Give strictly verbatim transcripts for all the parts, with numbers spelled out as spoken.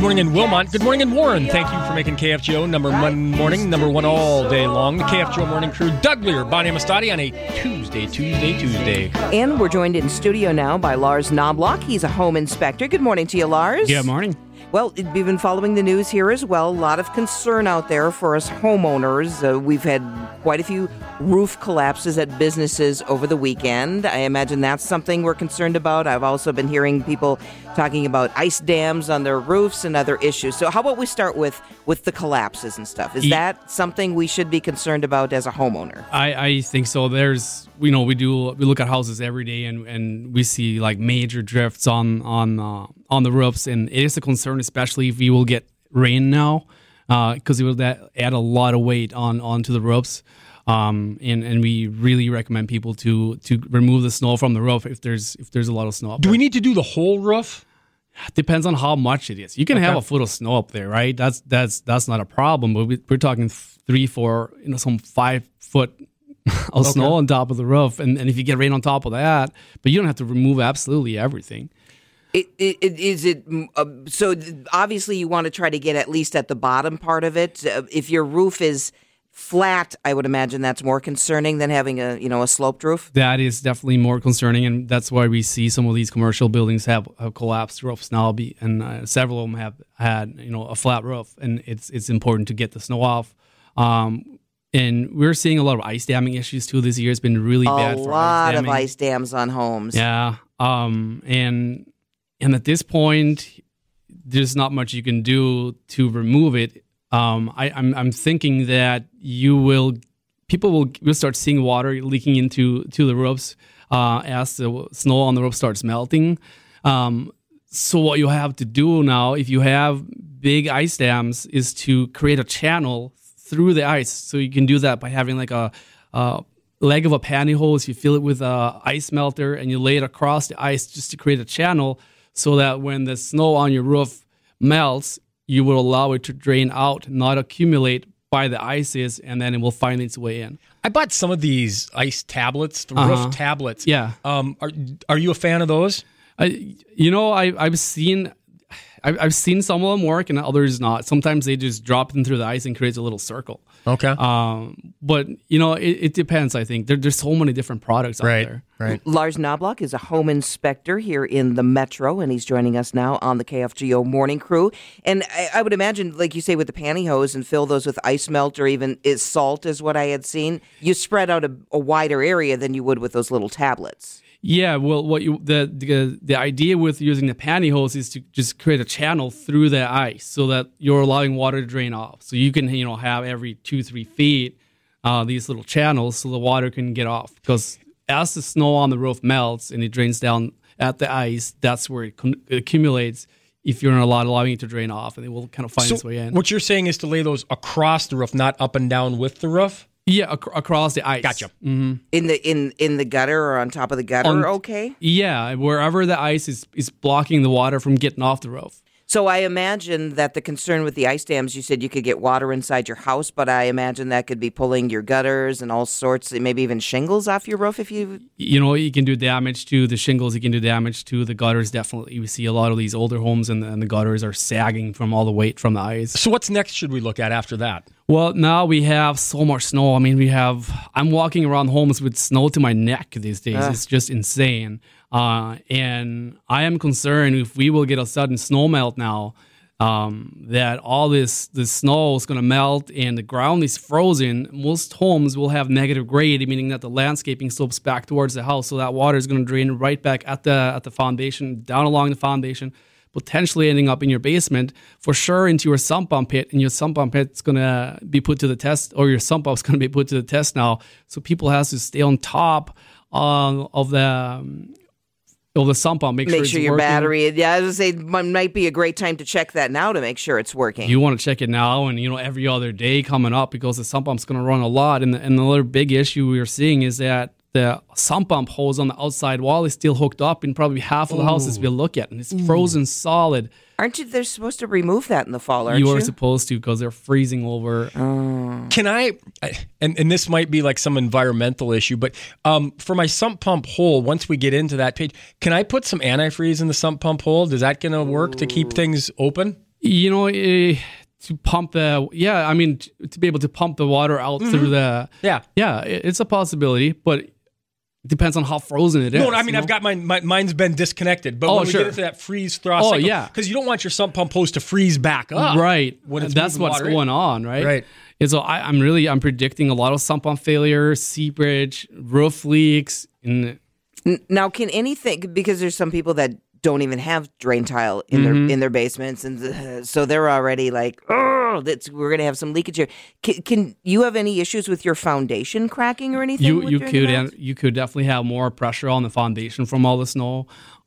morning in Wilmot. Good morning in Warren. Thank you for making K F G O number one morning, number one all day long. The K F G O morning crew, Doug Lear, Bonnie Amistadi on a Tuesday, Tuesday, Tuesday. And we're joined in studio now by Lars Knobloch. He's a home inspector. Good morning to you, Lars. Good morning. Well, we've been following the news here as well. A lot of concern out there for us homeowners. Uh, we've had quite a few roof collapses at businesses over the weekend. I imagine that's something we're concerned about. I've also been hearing people talking about ice dams on their roofs and other issues. So how about we start with, with the collapses and stuff? Is Yeah. that something we should be concerned about as a homeowner? I, I think so. There's, you know, we do we look at houses every day, and, and we see like major drifts on on uh, on the roofs, and it is a concern, especially if we will get rain now, because uh, it will that add a lot of weight on onto the roofs. Um, and, and we really recommend people to to remove the snow from the roof if there's if there's a lot of snow up Do there. we need to do the whole roof? Depends on how much it is. You can Okay. have a foot of snow up there, right? That's that's that's not a problem. But we, we're talking three, four, you know, some five foot of snow on top of the roof, and, and if you get rain on top of that, but you don't have to remove absolutely everything. It, it, it, is it uh, so? Obviously, you want to try to get at least at the bottom part of it. Uh, if your roof is flat, I would imagine that's more concerning than having a you know a sloped roof. That is definitely more concerning, and that's why we see some of these commercial buildings have, have collapsed roofs now, be, and uh, several of them have had you know a flat roof, and it's it's important to get the snow off. Um, and we're seeing a lot of ice damming issues too this year. It's been really A bad for lot ice of damming. ice dams on homes. Yeah, um, and and at this point, there's not much you can do to remove it. Um, I, I'm I'm thinking that you will, people will will start seeing water leaking into to the roofs uh, as the snow on the roof starts melting. Um, so what you have to do now, if you have big ice dams, is to create a channel through the ice. So you can do that by having like a, a leg of a pantyhose. You fill it with a ice melter and you lay it across the ice just to create a channel, so that when the snow on your roof melts, you will allow it to drain out, not accumulate by the ices, and then it will find its way in. I bought some of these ice tablets, the Uh-huh. roof tablets. Yeah. Um, are are you a fan of those? I, you know, I, I've seen, I've, I've seen some of them work and others not. Sometimes they just drop them through the ice and creates a little circle. Okay. Um, but you know, it, it depends. I think there, there's so many different products out right. there. Right. Lars Knobloch is a home inspector here in the Metro, and he's joining us now on the K F G O morning crew. And I, I would imagine, like you say, with the pantyhose and fill those with ice melt or even is salt is what I had seen. You spread out a, a wider area than you would with those little tablets. Yeah, well, what you the, the the idea with using the pantyhose is to just create a channel through the ice, so that you're allowing water to drain off. So you can you know have every two three feet uh, these little channels, so the water can get off. Because as the snow on the roof melts and it drains down at the ice, that's where it, con- it accumulates. If you're not allowed, allowing it to drain off, and it will kind of find So its way in. what you're saying is to lay those across the roof, not up and down with the roof? Yeah, ac- across the ice. Gotcha. Mm-hmm. In the in, in the gutter or on top of the gutter, On- okay? Yeah, wherever the ice is is blocking the water from getting off the roof. So I imagine that the concern with the ice dams, you said you could get water inside your house, but I imagine that could be pulling your gutters and all sorts, maybe even shingles off your roof if you... You know, you can do damage to the shingles. You can do damage to the gutters. Definitely, we see a lot of these older homes, and the, and the gutters are sagging from all the weight from the ice. So what's next should we look at after that? Well, now we have so much snow. I mean, we have. I'm walking around homes with snow to my neck these days. Uh. It's just insane. Uh, and I am concerned if we will get a sudden snow melt now, um, that all this this snow is going to melt and the ground is frozen. Most homes will have negative grade, meaning that the landscaping slopes back towards the house, so that water is going to drain right back at the at the foundation, down along the foundation, potentially ending up in your basement, for sure into your sump pump pit, and your sump pump pit is going to be put to the test, or your sump pump is going to be put to the test now. So people have to stay on top uh, of the um, of the sump pump. Make, Make sure, sure it's your working. battery... Yeah, I was going to say, it might be a great time to check that now to make sure it's working. You want to check it now, and you know every other day coming up, because the sump pump's going to run a lot. And, the, and another big issue we're seeing is that the sump pump hose on the outside wall is still hooked up in probably half of the houses we look at, and it's frozen solid. Aren't you? They're supposed to remove that in the fall, aren't You you? are supposed to, because they're freezing over. Can I, and, and this might be like some environmental issue, but um, for my sump pump hole, once we get into that page, can I put some antifreeze in the sump pump hole? Is that going to work to keep things open? You know, eh, to pump the, yeah, I mean, t- to be able to pump the water out mm-hmm. through the, yeah, yeah, it, it's a possibility, but it depends on how frozen it is. No, I mean, you I've know? got mine, my, mine's been disconnected, but oh, when we sure. get into that freeze thaw oh, cycle, yeah. because you don't want your sump pump hose to freeze back up. Right. When it's That's what's going in. on, right? Right. And so I, I'm really, I'm predicting a lot of sump pump failure, seepage, roof leaks. In Now, can anything, because there's some people that don't even have drain tile in mm-hmm. their in their basements, and uh, so they're already like, oh, that's we're gonna have some leakage here. Can, can you have any issues with your foundation cracking or anything? You you could and you could definitely have more pressure on the foundation from all the snow,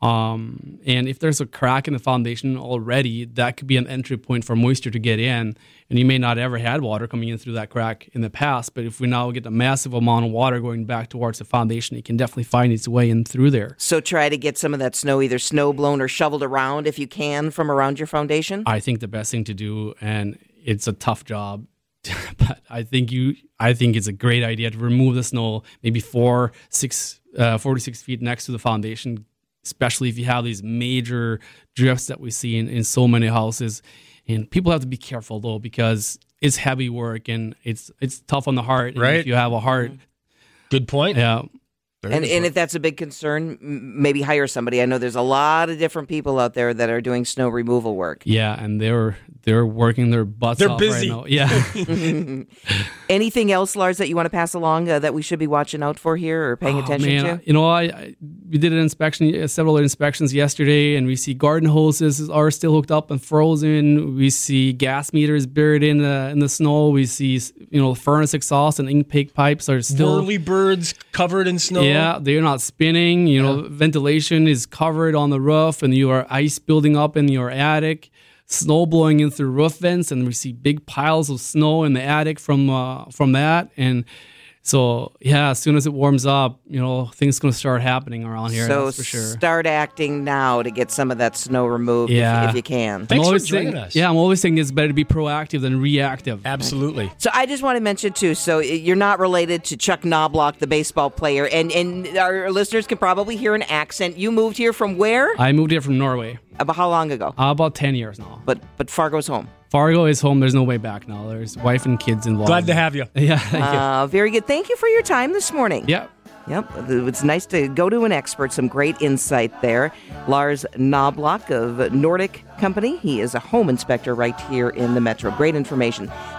um, and if there's a crack in the foundation already, that could be an entry point for moisture to get in. And you may not ever had water coming in through that crack in the past, but if we now get a massive amount of water going back towards the foundation, it can definitely find its way in through there. So try to get some of that snow either snow blown or shoveled around if you can from around your foundation. I think the best thing to do, and it's a tough job, but I think you, I think it's a great idea to remove the snow, maybe four, six, uh, forty-six feet next to the foundation, especially if you have these major drifts that we see in, in so many houses. And people have to be careful though, because it's heavy work and it's it's tough on the heart. Right. And if you have a heart, good point. Yeah. And, and if that's a big concern, m- maybe hire somebody. I know there's a lot of different people out there that are doing snow removal work. Yeah, and they're they're working their butts they're off busy. right now. Yeah. Anything else, Lars, that you want to pass along uh, that we should be watching out for here or paying Oh, attention man. to? You know, I, I we did an inspection, uh, several inspections yesterday, and we see garden hoses are still hooked up and frozen. We see gas meters buried in the in the snow. We see, you know, furnace exhaust and intake pipes are still Whirly birds covered in snow. Yeah, they're not spinning. You know, Yeah. ventilation is covered on the roof, and you are ice building up in your attic. Snow blowing in through roof vents, and we see big piles of snow in the attic from uh, from that. And so, yeah, as soon as it warms up, you know, things going to start happening around here. So that's for sure. start acting now to get some of that snow removed Yeah. if, if you can. Thanks I'm for always joining saying, us. Yeah, I'm always saying it's better to be proactive than reactive. Absolutely. So I just want to mention, too, so you're not related to Chuck Knobloch, the baseball player, and, and our listeners can probably hear an accent. You moved here from where? I moved here from Norway About how long ago? uh, about ten years now. But but Fargo's home. Fargo is home. There's no way back now. There's wife and kids involved. Glad to have you. Yeah, thank you. Uh, very good. Thank you for your time this morning. Yeah. Yep. It's nice to go to an expert. Some great insight there. Lars Knobloch of Nordic Company. He is a home inspector right here in the Metro. Great information.